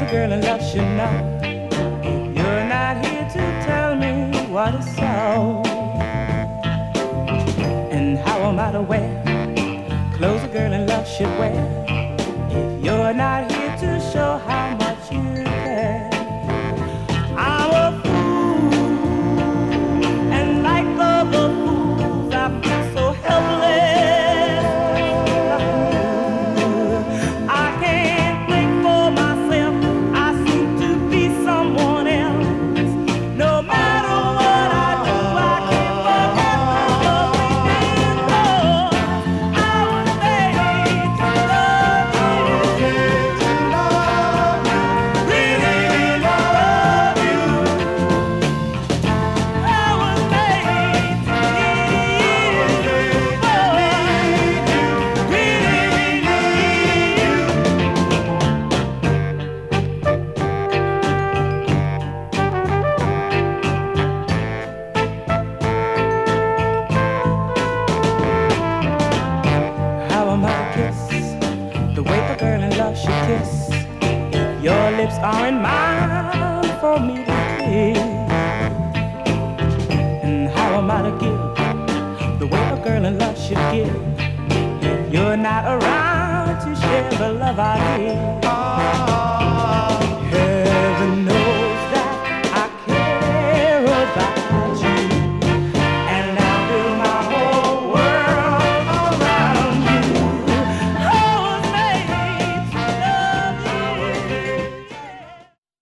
girl in love should know. You're not here to tell me what is so. And how am I to wear clothes a girl in love should wear? If you're not here to show how much you care. I'm a fool, and like other fools, I feel so helpless. I can't think for myself. I seem to be someone else. No matter what I do, I can't forget the weekend love. I was made to love you, really love you. I was made to give you, really need you. How am I to kiss the way a girl in love should kiss? If your lips aren't mine for me to kiss. And how am I to give the way a girl in love should give? If you're not around to share the love I give.